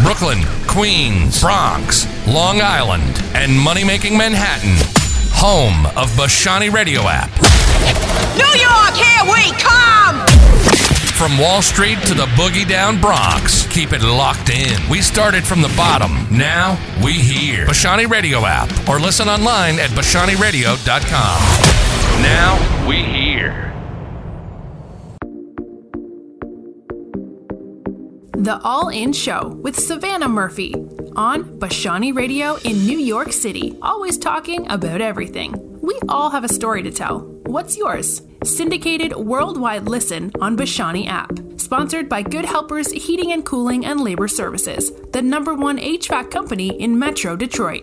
Brooklyn, Queens, Bronx, Long Island, and money-making Manhattan. Home of Bashani Radio app. New York, here we come! From Wall Street to the boogie down Bronx, keep it locked in. We started from the bottom. Now we here. Bashani Radio app or listen online at BashaniRadio.com. Now we here. The All In Show with Savannah Murphy on Bashani Radio in New York City. Always talking about everything. We all have a story to tell. What's yours? Syndicated worldwide listen on Bashani app. Sponsored by Good Helpers Heating and Cooling and Labor Services, the #1 HVAC company in Metro Detroit.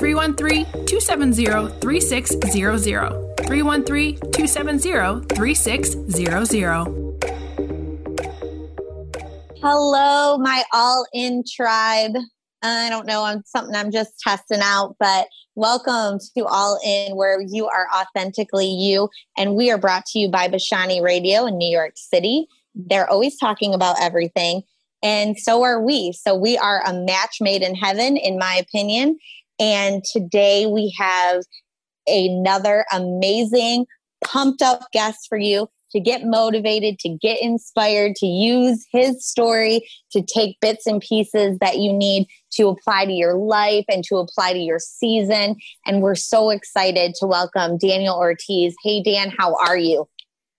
313-270-3600. 313-270-3600. Hello, my all-in tribe. I don't know, I'm just testing out, but welcome to All In, where you are authentically you. And we are brought to you by Bashani Radio in New York City. They're always talking about everything. And so are we. So we are a match made in heaven, in my opinion. And today we have another amazing, pumped up guest for you to get motivated, to get inspired, to use his story, to take bits and pieces that you need to apply to your life and to apply to your season. And we're so excited to welcome Daniel Ortiz. Hey, Dan, how are you?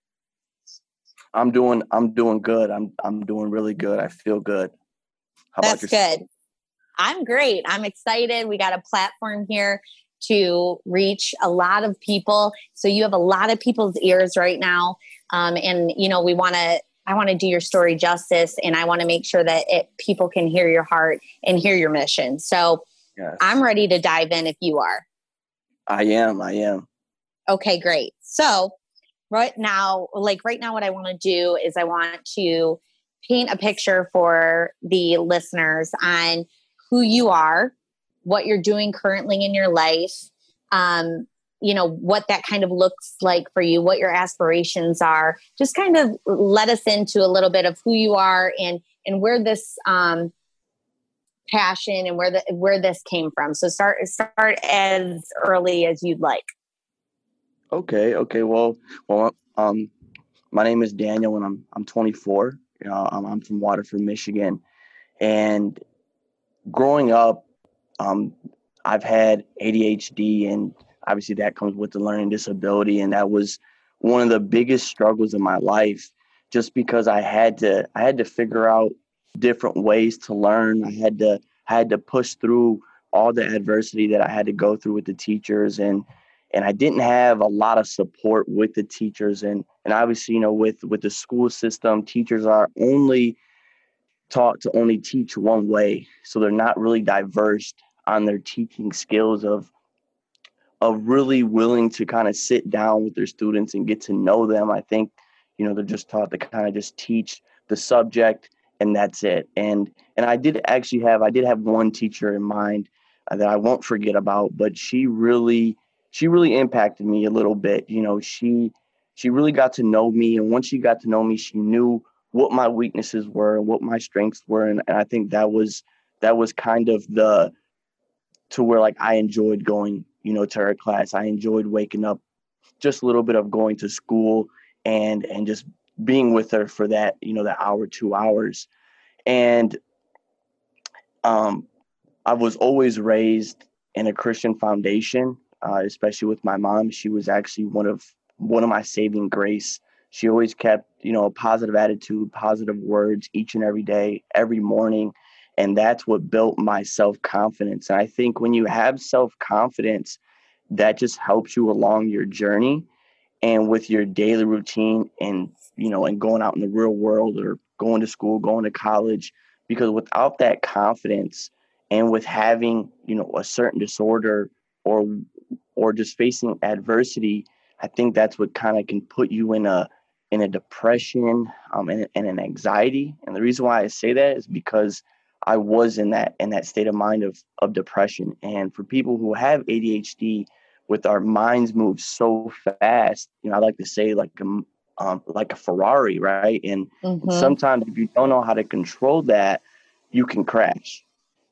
I'm doing good. I'm doing really good. I feel good. How That's about yourself? good. I'm great. I'm excited. We got a platform here to reach a lot of people. So you have a lot of people's ears right now. And, you know, I want to do your story justice, and I want to make sure that people can hear your heart and hear your mission. So yes. I'm ready to dive in if you are. I am. Okay, great. So right now, what I want to do is I want to paint a picture for the listeners on who you are, what you're doing currently in your life, you know, what that kind of looks like for you, what your aspirations are. Just kind of let us into a little bit of who you are and where this passion and where this came from. So start as early as you'd like. Okay. Well, my name is Daniel, and I'm 24. You know, I'm from Waterford, Michigan, and growing up, I've had ADHD, and obviously that comes with the learning disability. And that was one of the biggest struggles in my life, just because I had to figure out different ways to learn. I had to push through all the adversity that I had to go through with the teachers. And I didn't have a lot of support with the teachers. And obviously, you know, with the school system, teachers are only taught to only teach one way. So they're not really diverse on their teaching skills of really willing to kind of sit down with their students and get to know them. I think, you know, they're just taught to kind of just teach the subject and that's it. And I did have one teacher in mind that I won't forget about, but she really impacted me a little bit. You know, she really got to know me. And once she got to know me, she knew what my weaknesses were and what my strengths were. And I think that was kind of to where, like, I enjoyed going, you know, to her class. I enjoyed waking up, just a little bit of going to school and just being with her for that, you know, that hour, 2 hours. And I was always raised in a Christian foundation, especially with my mom. She was actually one of my saving grace. She always kept, you know, a positive attitude, positive words each and every day, every morning. And that's what built my self-confidence. And I think when you have self-confidence, that just helps you along your journey and with your daily routine and, you know, and going out in the real world or going to school, going to college. Because without that confidence and with having, you know, a certain disorder or just facing adversity, I think that's what kind of can put you in a depression and an anxiety. And the reason why I say that is because I was in that state of mind of depression. And for people who have ADHD, with our minds move so fast, you know, I like to say like a Ferrari, right? And sometimes if you don't know how to control that, you can crash.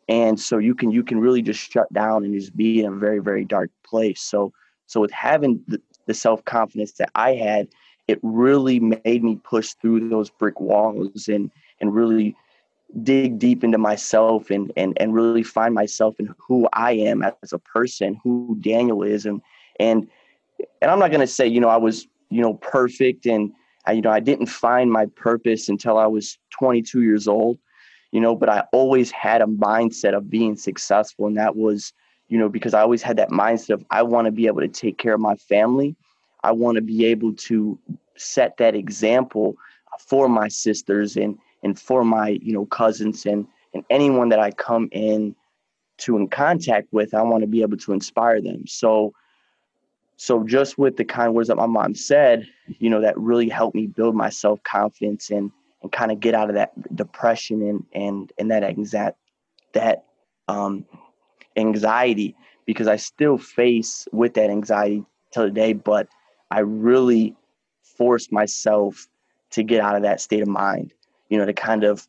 And so you can really just shut down and just be in a very, very dark place. So with having the self-confidence that I had, it really made me push through those brick walls and really dig deep into myself and really find myself in who I am as a person, who Daniel is. And I'm not going to say, I was, perfect. And I didn't find my purpose until I was 22 years old, but I always had a mindset of being successful. And that was, because I always had that mindset of, I want to be able to take care of my family. I want to be able to set that example for my sisters and for my, cousins and anyone that I come in contact with. I want to be able to inspire them. So just with the kind words that my mom said, that really helped me build my self-confidence and kind of get out of that depression and that anxiety, because I still face with that anxiety till today, but I really forced myself to get out of that state of mind, to kind of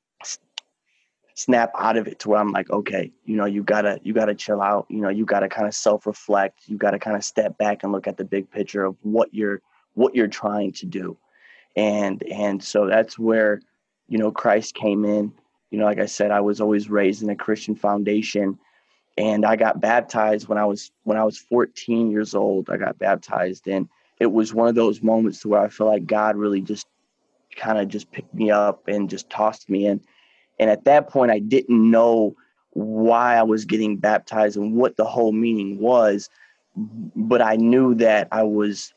snap out of it to where I'm like, okay, you gotta chill out. You gotta kind of self-reflect. You gotta kind of step back and look at the big picture of what you're trying to do. And so that's where, Christ came in. Like I said, I was always raised in a Christian foundation, and I got baptized when I was 14 years old. I got baptized, and it was one of those moments to where I feel like God really just kind of just picked me up and just tossed me in. And at that point, I didn't know why I was getting baptized and what the whole meaning was, but I knew that I was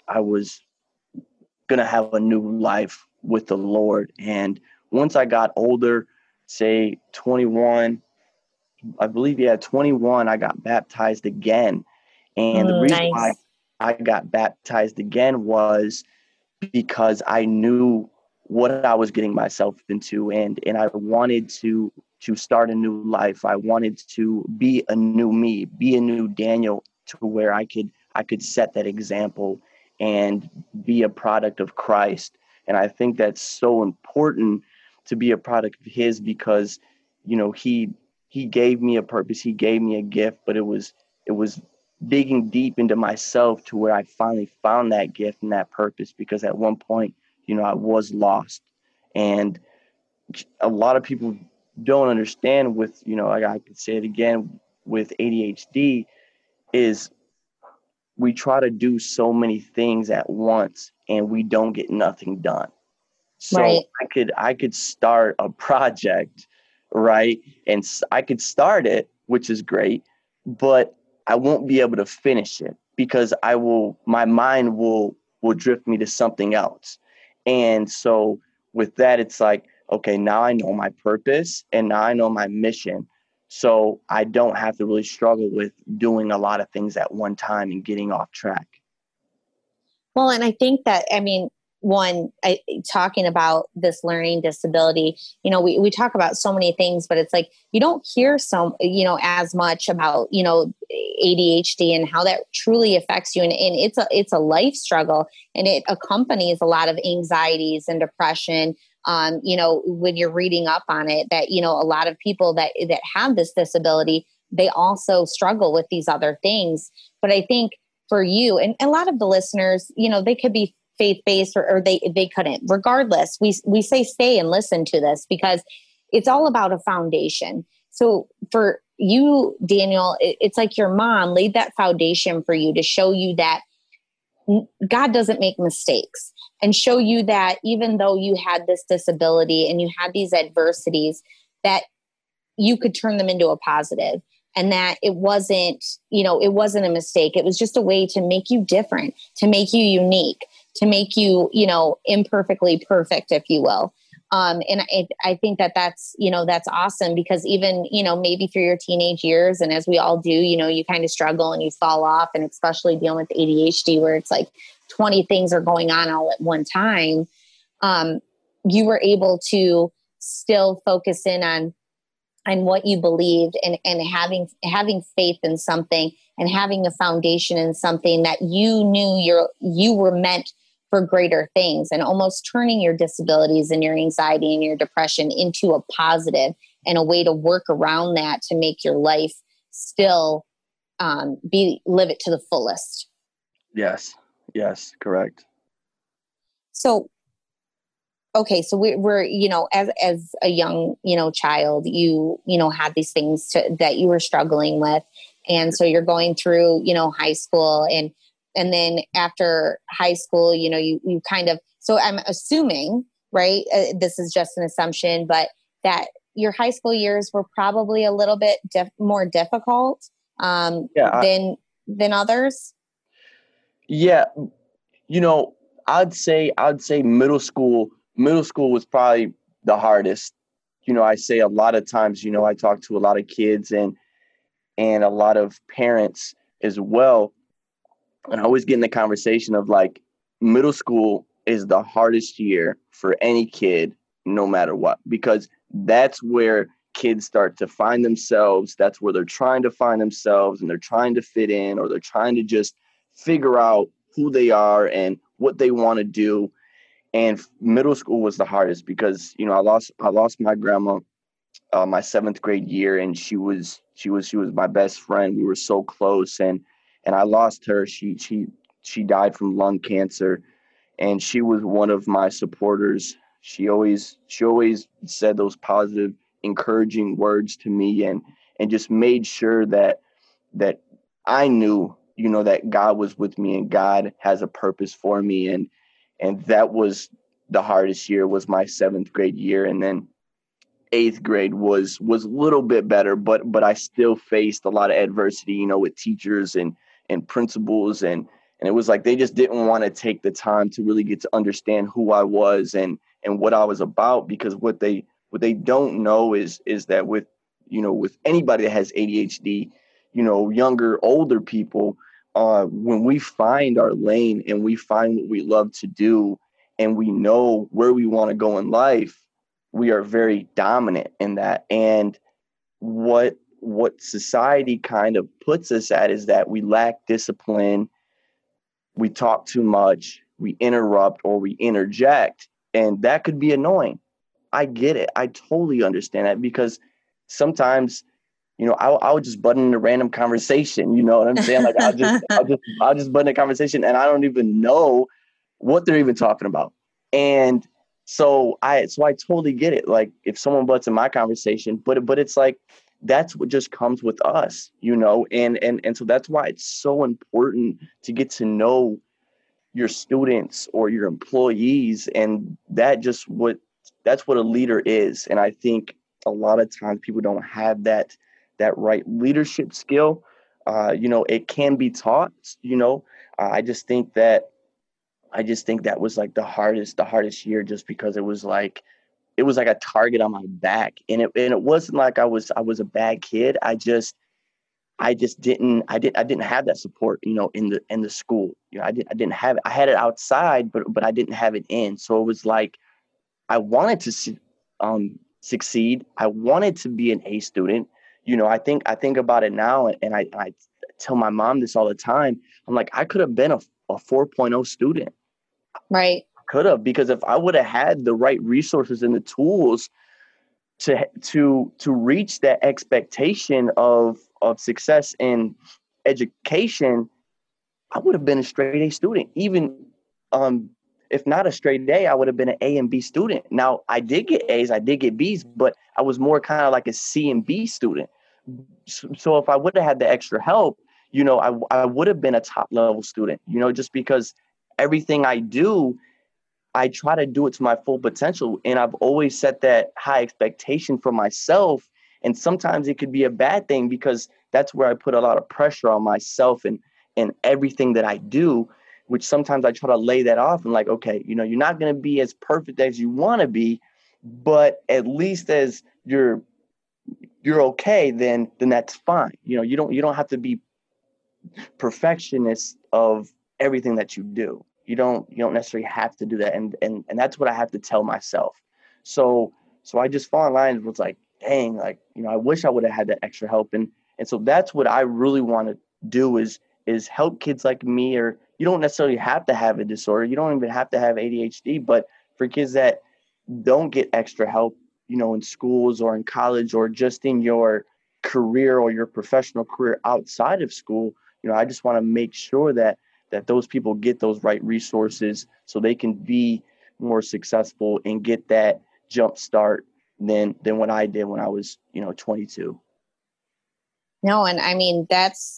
going to have a new life with the Lord. And once I got older, say 21, I believe, 21, I got baptized again. And the reason why I got baptized again was because I knew what I was getting myself into, and I wanted to start a new life. I wanted to be a new me, be a new Daniel, to where I could set that example and be a product of Christ. And I think that's so important to be a product of his, because, he gave me a purpose, he gave me a gift, but it was digging deep into myself to where I finally found that gift and that purpose, because at one point, I was lost. And a lot of people don't understand with, like I could say it again, with ADHD, is we try to do so many things at once and we don't get nothing done. So right. I could start a project, right? And I could start it, which is great, but I won't be able to finish it because my mind will drift me to something else. And so with that, it's like, okay, now I know my purpose and now I know my mission. So I don't have to really struggle with doing a lot of things at one time and getting off track. Well, and I think that, talking about this learning disability, we talk about so many things, but it's like, you don't hear as much about, ADHD and how that truly affects you. And it's a life struggle, and it accompanies a lot of anxieties and depression. When you're reading up on it, that, a lot of people that have this disability, they also struggle with these other things. But I think for you and a lot of the listeners, they could be faith-based or they couldn't. Regardless, we say stay and listen to this because it's all about a foundation. So for you, Daniel, it's like your mom laid that foundation for you to show you that God doesn't make mistakes, and show you that even though you had this disability and you had these adversities, that you could turn them into a positive, and that it wasn't a mistake. It was just a way to make you different, to make you unique, to make you, imperfectly perfect, if you will. And I think that's awesome, because even, maybe through your teenage years, and as we all do, you kind of struggle and you fall off, and especially dealing with ADHD where it's like 20 things are going on all at one time. You were able to still focus in on what you believed, and having faith in something, and having a foundation in something that you knew you were meant for greater things, and almost turning your disabilities and your anxiety and your depression into a positive and a way to work around that to make your life still live it to the fullest. Yes, correct. So, okay, so we're as a young child, had these things that you were struggling with, and so you're going through high school, and then after high school, you kind of, so I'm assuming, right? This is just an assumption, but that your high school years were probably a little bit more difficult than others. Yeah, I'd say middle school was probably the hardest. I say a lot of times, I talk to a lot of kids and a lot of parents as well. And I always get in the conversation of like, middle school is the hardest year for any kid, no matter what, because that's where kids start to find themselves. That's where they're trying to find themselves, and they're trying to fit in, or they're trying to just figure out who they are and what they want to do. And middle school was the hardest because, I lost my grandma my 7th grade year, and she was my best friend. We were so close, and I lost her. She died from lung cancer, and she was one of my supporters. She always said those positive, encouraging words to me, and just made sure that I knew, that God was with me and God has a purpose for me. And that was the hardest year, was my 7th grade year. And then 8th grade was a little bit better, but I still faced a lot of adversity, with teachers and principals. And it was like, they just didn't want to take the time to really get to understand who I was and what I was about, because what they don't know is that with anybody that has ADHD, younger, older people, when we find our lane and we find what we love to do and we know where we want to go in life, we are very dominant in that. And what society kind of puts us at is that we lack discipline, we talk too much, we interrupt or we interject, and that could be annoying. I get it. I totally understand that, because sometimes, I would just butt in a random conversation. You know what I'm saying? Like I'll just butt in a conversation, and I don't even know what they're even talking about. And so I totally get it. Like if someone butts in my conversation, but it's like, that's what just comes with us, and so that's why it's so important to get to know your students or your employees. And that's what a leader is. And I think a lot of times people don't have that right leadership skill. It can be taught, I just think that was like the hardest year, just because it was like a target on my back. And it wasn't like I was a bad kid. I didn't have that support, in the school. I didn't have it. I had it outside, but I didn't have it in. So it was like, I wanted to succeed. I wanted to be an A student. I think about it now, and I tell my mom this all the time. I'm like, I could have been a 4.0 student. Right. Could have, because if I would have had the right resources and the tools to reach that expectation of success in education, I would have been a straight A student. Even if not a straight A, I would have been an A and B student. Now, I did get A's, I did get B's, but I was more kind of like a C and B student. So if I would have had the extra help, I would have been a top level student, just because everything I do, I try to do it to my full potential. And I've always set that high expectation for myself. And sometimes it could be a bad thing, because that's where I put a lot of pressure on myself and everything that I do, which sometimes I try to lay that off and like, okay, you're not going to be as perfect as you want to be, but at least as you're okay, then that's fine. You don't have to be perfectionist of everything that you do. You don't necessarily have to do that. And that's what I have to tell myself. So I just fall in line and was like, dang, like, I wish I would have had that extra help. And so that's what I really want to do, is is help kids like me, or you don't necessarily have to have a disorder. You don't even have to have ADHD, but for kids that don't get extra help, in schools or in college or just in your career or your professional career outside of school, I just want to make sure that those people get those right resources so they can be more successful and get that jump start than what I did when I was, 22. No, and I mean, that's,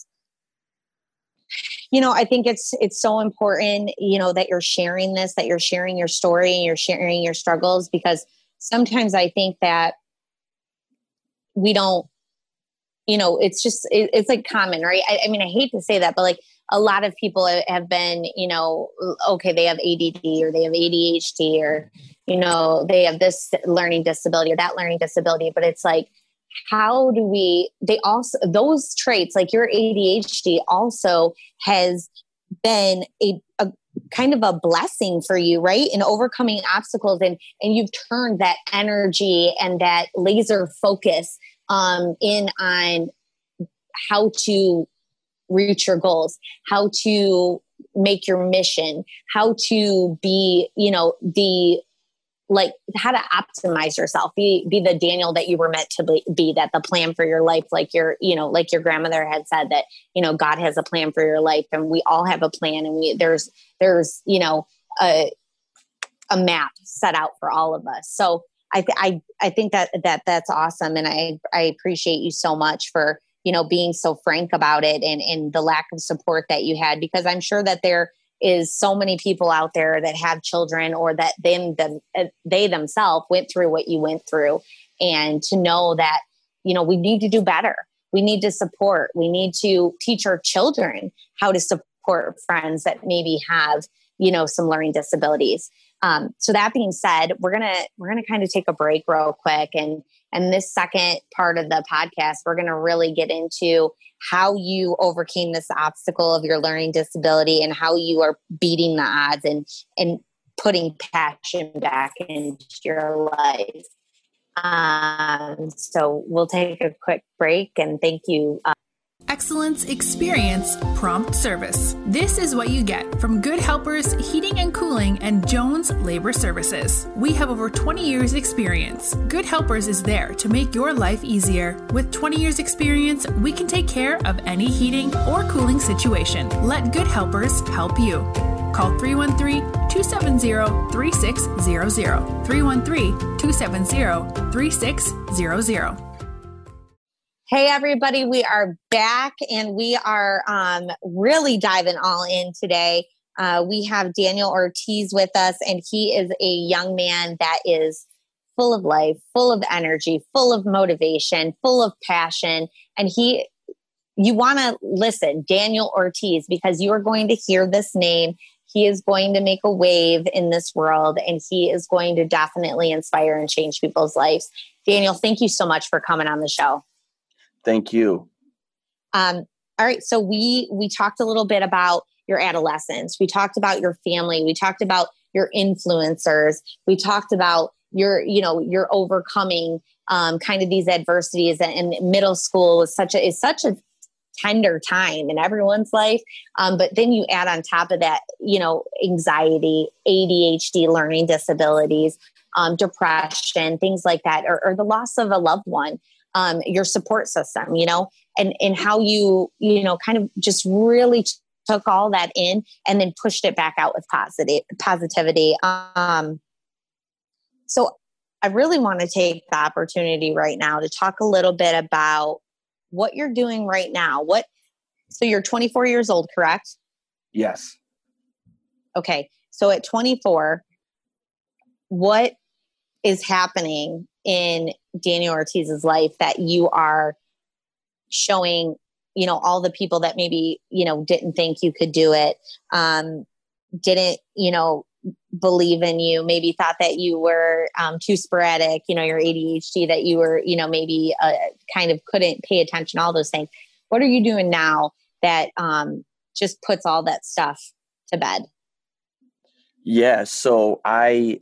I think it's so important, that you're sharing this, that you're sharing your story and you're sharing your struggles, because sometimes I think that we don't, it's just, it's like common, right? I mean, I hate to say that, but like a lot of people have been, okay, they have ADD or they have ADHD or, they have this learning disability or that learning disability, but it's like, how do they also, those traits, like your ADHD also has been a kind of a blessing for you, right? In overcoming obstacles, and you've turned that energy and that laser focus in on how to reach your goals, how to make your mission, how to be, how to optimize yourself, be the Daniel that you were meant to be, that the plan for your life, like your grandmother had said that, God has a plan for your life, and we all have a plan, and there's a map set out for all of us. So I think that's awesome. And I appreciate you so much for, being so frank about it and the lack of support that you had, because I'm sure that there is so many people out there that have children, or that they themselves went through what you went through. And to know that, we need to do better. We need to support. We need to teach our children how to support friends that maybe have, some learning disabilities. So that being said, we're gonna kind of take a break real quick, and this second part of the podcast, we're gonna really get into how you overcame this obstacle of your learning disability and how you are beating the odds and putting passion back into your life. So we'll take a quick break, and thank you. Excellence, experience, prompt service. This is what you get from Good Helpers Heating and Cooling and Jones Labor Services. We have over 20 years experience. Good Helpers is there to make your life easier. With 20 years experience, we can take care of any heating or cooling situation. Let Good Helpers help you. Call 313-270-3600. 313-270-3600. Hey, everybody, we are back, and we are really diving all in today. We have Daniel Ortiz with us, and he is a young man that is full of life, full of energy, full of motivation, full of passion. And you want to listen, Daniel Ortiz, because you are going to hear this name. He is going to make a wave in this world, and he is going to definitely inspire and change people's lives. Daniel, thank you so much for coming on the show. Thank you. All right. So we talked a little bit about your adolescence. We talked about your family. We talked about your influencers. We talked about your overcoming kind of these adversities. And middle school is such a tender time in everyone's life. But then you add on top of that, anxiety, ADHD, learning disabilities, depression, things like that, or the loss of a loved one. Your support system, and how you kind of just really took all that in and then pushed it back out with positivity. So I really want to take the opportunity right now to talk a little bit about what you're doing right now. So you're 24 years old, correct? Yes. Okay. So at 24, what is happening in Daniel Ortiz's life that you are showing, all the people that maybe, didn't think you could do it, didn't, believe in you, maybe thought that you were too sporadic, your ADHD, that you were, maybe kind of couldn't pay attention, all those things. What are you doing now that just puts all that stuff to bed? Yeah. So I'm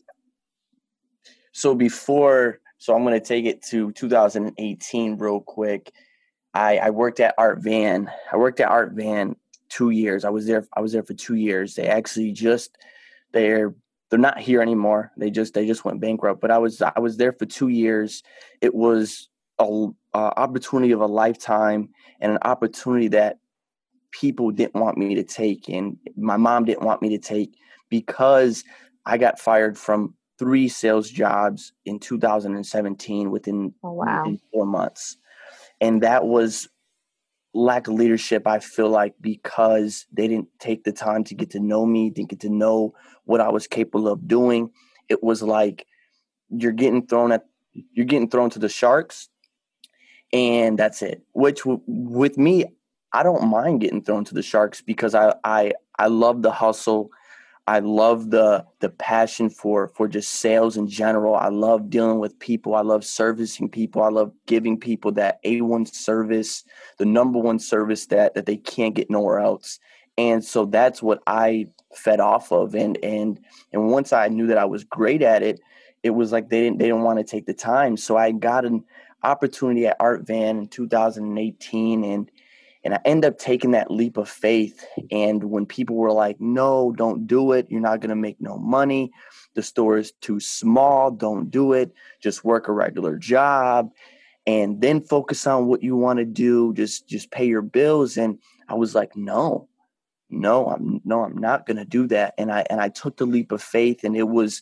going to take it to 2018 real quick. I worked at Art Van. I worked at Art Van 2 years. I was there for 2 years. They actually they're not here anymore. They just went bankrupt. But I was there for 2 years. It was a opportunity of a lifetime, and an opportunity that people didn't want me to take, and my mom didn't want me to take, because I got fired from 3 sales jobs in 2017 within 4 months. And that was lack of leadership, I feel like, because they didn't take the time to get to know me, didn't get to know what I was capable of doing. It was like you're getting thrown to the sharks, and that's it. Which with me, I don't mind getting thrown to the sharks, because I love the hustle. I love the passion for just sales in general. I love dealing with people. I love servicing people. I love giving people that A1 service, the number one service that they can't get nowhere else. And so that's what I fed off of. And once I knew that I was great at it, it was like they didn't want to take the time. So I got an opportunity at Art Van in 2018, and I ended up taking that leap of faith. And when people were like, no, don't do it. You're not going to make no money. The store is too small. Don't do it. Just work a regular job and then focus on what you want to do. Just pay your bills. And I was like, no, I'm not going to do that. And I took the leap of faith, and it was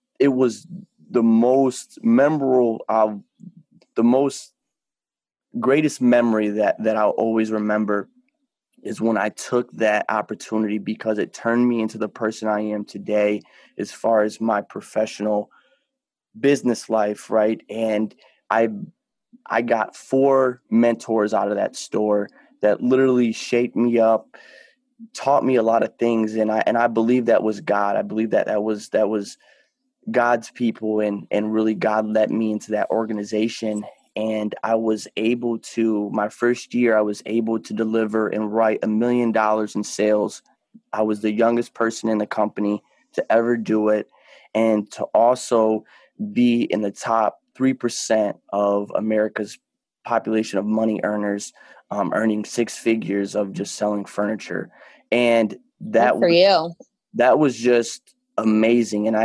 the most memorable, the most greatest memory that I'll always remember is when I took that opportunity, because it turned me into the person I am today as far as my professional business life, right? And I got 4 mentors out of that store that literally shaped me up, taught me a lot of things, and I believe that was God. I believe that was God's people, and really God led me into that organization. And I was able to, my first year, I was able to deliver and write $1 million in sales. I was the youngest person in the company to ever do it, and to also be in the top 3% of America's population of money earners, earning 6 figures of just selling furniture. And that was just amazing. And I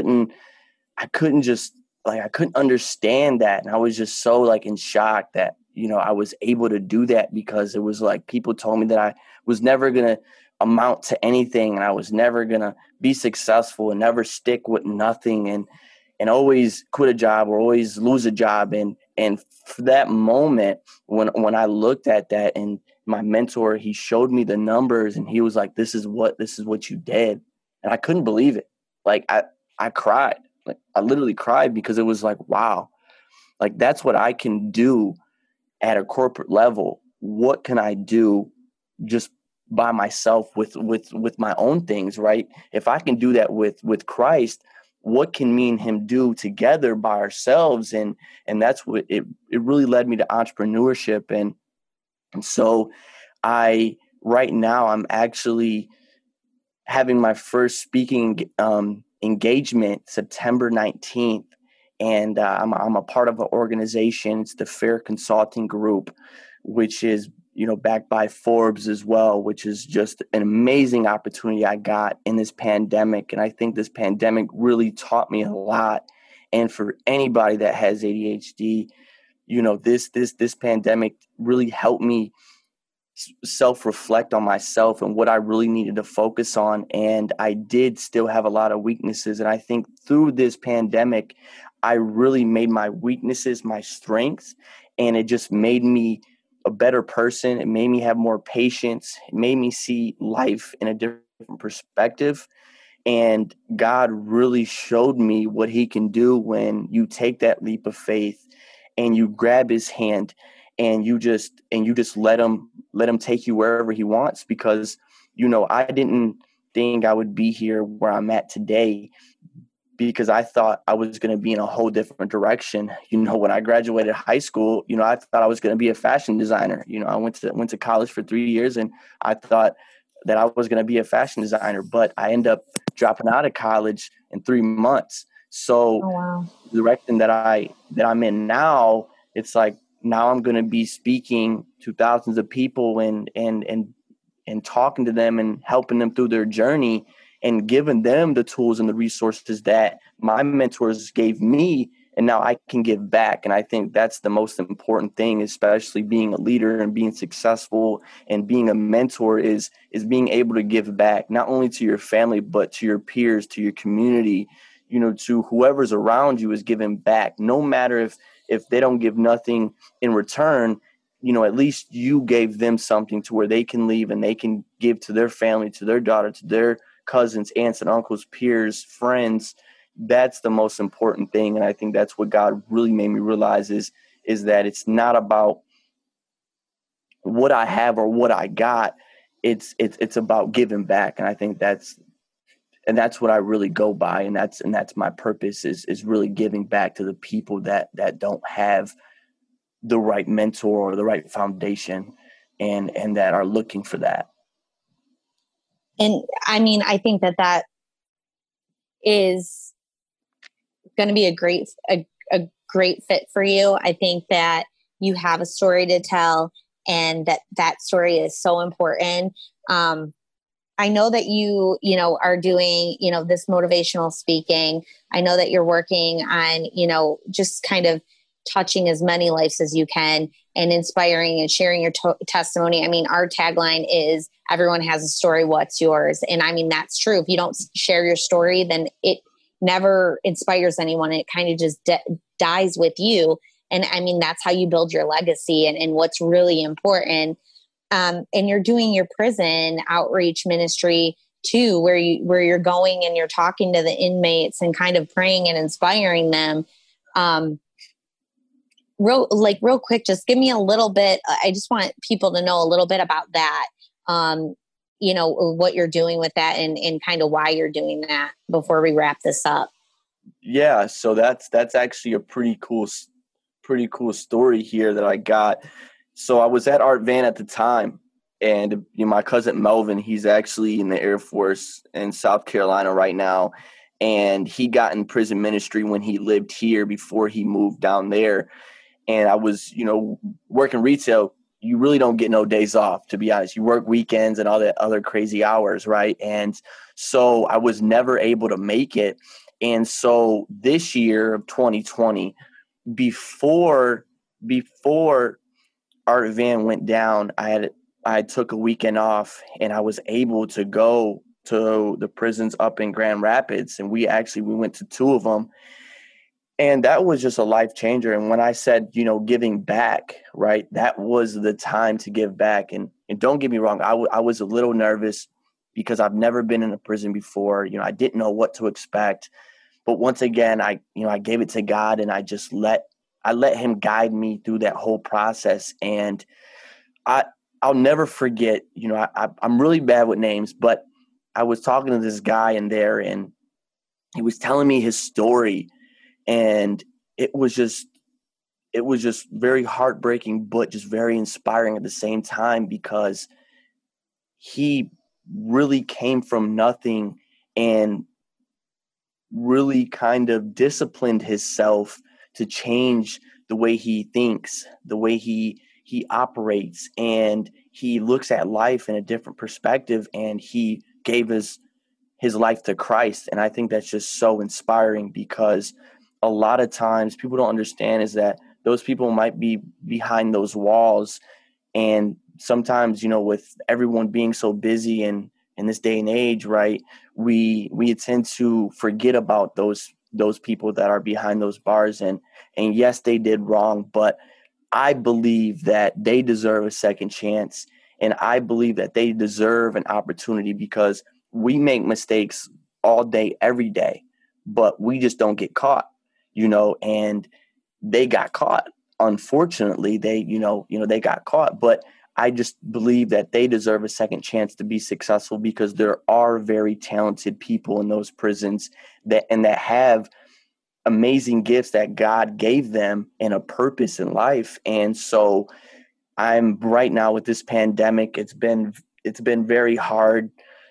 couldn't understand that. And I was just so in shock that, I was able to do that, because it was like people told me that I was never going to amount to anything, and I was never going to be successful, and never stick with nothing, and always quit a job or always lose a job. And for that moment, when I looked at that, and my mentor, he showed me the numbers, and he was like, this is what you did. And I couldn't believe it. I cried. I literally cried, because it was like, wow, that's what I can do at a corporate level. What can I do just by myself with my own things, right? If I can do that with Christ, what can me and him do together by ourselves? And that's what it really led me to entrepreneurship. And so right now I'm actually having my first speaking engagement September 19th. And I'm a part of an organization. It's the Fair Consulting Group, which is, backed by Forbes as well, which is just an amazing opportunity I got in this pandemic. And I think this pandemic really taught me a lot. And for anybody that has ADHD, this pandemic really helped me self-reflect on myself and what I really needed to focus on. And I did still have a lot of weaknesses. And I think through this pandemic, I really made my weaknesses my strengths, and it just made me a better person. It made me have more patience. It made me see life in a different perspective. And God really showed me what he can do when you take that leap of faith and you grab his hand and you just let him take you wherever he wants. Because, I didn't think I would be here where I'm at today, because I thought I was going to be in a whole different direction. When I graduated high school, I thought I was going to be a fashion designer. I went to college for 3 years, and I thought that I was going to be a fashion designer, but I ended up dropping out of college in 3 months. So the direction that I'm in now, it's like, now I'm going to be speaking to thousands of people and and talking to them and helping them through their journey and giving them the tools and the resources that my mentors gave me. And now I can give back. And I think that's the most important thing, especially being a leader and being successful and being a mentor is being able to give back, not only to your family, but to your peers, to your community, to whoever's around you is giving back. No matter if they don't give nothing in return, at least you gave them something to where they can leave and they can give to their family, to their daughter, to their cousins, aunts and uncles, peers, friends. That's the most important thing. And I think that's what God really made me realize is that it's not about what I have or what I got. It's about giving back. And I think that's what I really go by. And that's my purpose is really giving back to the people that don't have the right mentor or the right foundation and that are looking for that. And I mean, I think that is going to be a great fit for you. I think that you have a story to tell and that story is so important. I know that you are doing, this motivational speaking. I know that you're working on, just kind of touching as many lives as you can and inspiring and sharing your testimony. I mean, our tagline is everyone has a story. What's yours? And I mean, that's true. If you don't share your story, then it never inspires anyone. It kind of just dies with you. And I mean, that's how you build your legacy and what's really important. And you're doing your prison outreach ministry too, where you're going and you're talking to the inmates and kind of praying and inspiring them. Real quick, just give me a little bit. I just want people to know a little bit about that. What you're doing with that and kind of why you're doing that before we wrap this up. Yeah. So that's actually a pretty cool story here that I got. So I was at Art Van at the time, and my cousin Melvin, he's actually in the Air Force in South Carolina right now. And he got in prison ministry when he lived here before he moved down there. And I was, working retail. You really don't get no days off, to be honest. You work weekends and all that other crazy hours, right? And so I was never able to make it. And so this year of 2020, before Art Van went down, I took a weekend off and I was able to go to the prisons up in Grand Rapids. And we went to two of them. And that was just a life changer. And when I said, giving back, right, that was the time to give back. And don't get me wrong, I was a little nervous because I've never been in a prison before. I didn't know what to expect. But once again, I gave it to God and I let him guide me through that whole process. And I'll never forget, I'm really bad with names, but I was talking to this guy in there and he was telling me his story. And it was just very heartbreaking, but just very inspiring at the same time, because he really came from nothing and really kind of disciplined himself to change the way he thinks, the way he operates, and he looks at life in a different perspective, and he gave his life to Christ. And I think that's just so inspiring, because a lot of times people don't understand is that those people might be behind those walls. And sometimes, with everyone being so busy and in this day and age, right, we tend to forget about those people that are behind those bars. And yes, they did wrong, but I believe that they deserve a second chance. And I believe that they deserve an opportunity, because we make mistakes all day, every day, but we just don't get caught. And they got caught. Unfortunately, they got caught. But I just believe that they deserve a second chance to be successful, because there are very talented people in those prisons that have amazing gifts that God gave them and a purpose in life. And so I'm right now with this pandemic, it's been very hard,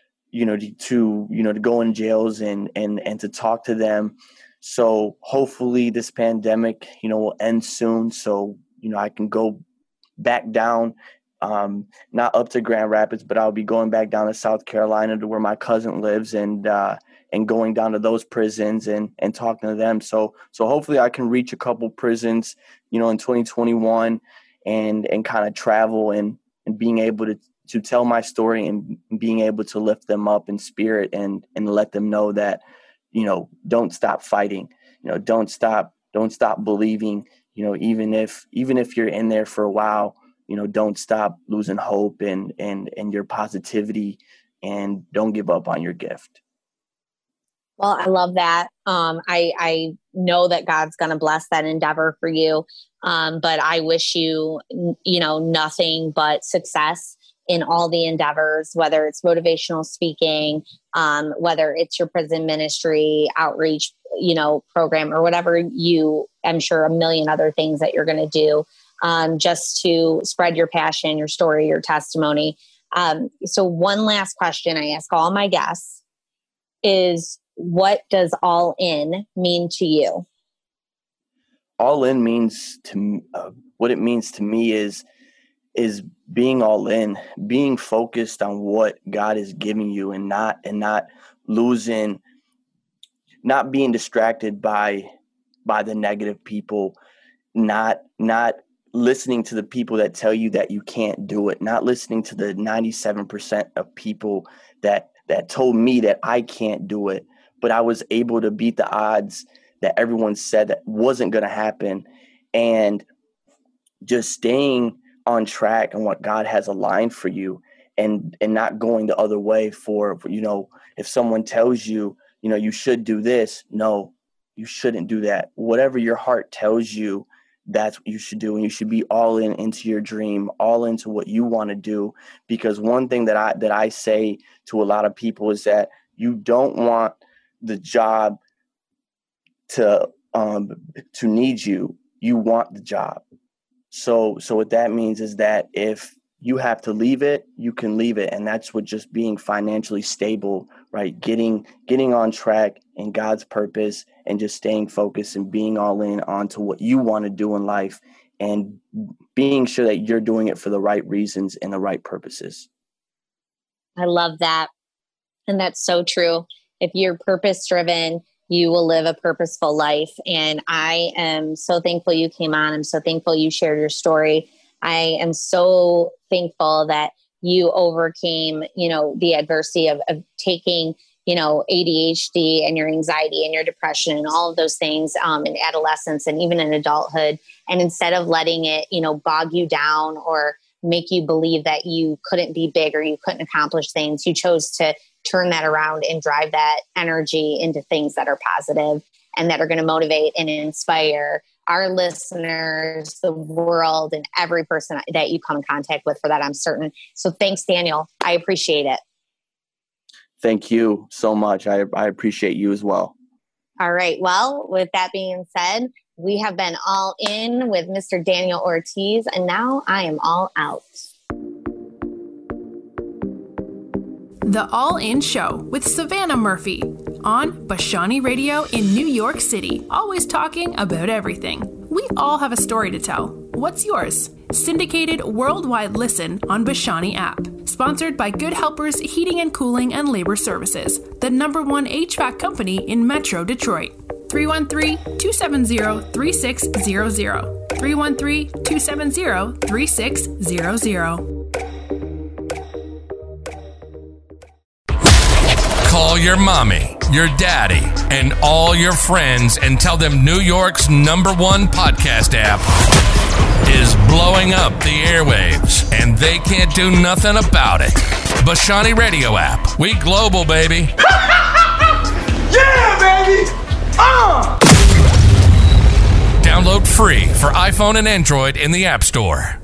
to go in jails and to talk to them. So hopefully this pandemic, will end soon. So, I can go back down not up to Grand Rapids, but I'll be going back down to South Carolina to where my cousin lives, and going down to those prisons and talking to them. So hopefully I can reach a couple prisons, in 2021 and kind of travel and being able to tell my story and being able to lift them up in spirit and let them know that, don't stop fighting, don't stop believing, even if you're in there for a while, don't stop losing hope and your positivity, and don't give up on your gift. Well, I love that. I know that God's going to bless that endeavor for you. But I wish you, nothing but success in all the endeavors, whether it's motivational speaking, whether it's your prison ministry, outreach, program, or whatever I'm sure a million other things that you're going to do, just to spread your passion, your story, your testimony. So one last question I ask all my guests is, what does all in mean to you? All in means what it means to me is being all in, being focused on what God is giving you, and not losing, not being distracted by the negative people, not listening to the people that tell you that you can't do it, not listening to the 97% of people that told me that I can't do it, but I was able to beat the odds that everyone said that wasn't going to happen, and just staying on track and what God has aligned for you, and not going the other way for if someone tells you, you should do this, no, you shouldn't do that. Whatever your heart tells you, that's what you should do. And you should be all in into your dream, all into what you want to do. Because one thing that I say to a lot of people is that you don't want the job to need you. You want the job. So what that means is that if you have to leave it, you can leave it. And that's what just being financially stable, right? Getting on track in God's purpose, and just staying focused and being all in onto what you want to do in life, and being sure that you're doing it for the right reasons and the right purposes. I love that. And that's so true. If you're purpose driven, you will live a purposeful life. And I am so thankful you came on. I'm so thankful you shared your story. I am so thankful that you overcame, the adversity of taking, ADHD and your anxiety and your depression and all of those things in adolescence and even in adulthood. And instead of letting it, bog you down or make you believe that you couldn't be big or you couldn't accomplish things, you chose to turn that around and drive that energy into things that are positive and that are going to motivate and inspire our listeners, the world, and every person that you come in contact with. For that, I'm certain. So thanks, Daniel. I appreciate it. Thank you so much. I appreciate you as well. All right. Well, with that being said, we have been all in with Mr. Daniel Ortiz, and now I am all out. The All In Show with Savannah Murphy on Bashani Radio in New York City. Always talking about everything. We all have a story to tell. What's yours? Syndicated worldwide listen on Bashani app. Sponsored by Good Helpers Heating and Cooling and Labor Services, the #1 HVAC company in Metro Detroit. 313-270-3600. 313-270-3600. Call your mommy, your daddy, and all your friends and tell them New York's #1 podcast app is blowing up the airwaves, and they can't do nothing about it. Bashani Radio app. We global, baby. Yeah, baby! Download free for iPhone and Android in the App Store.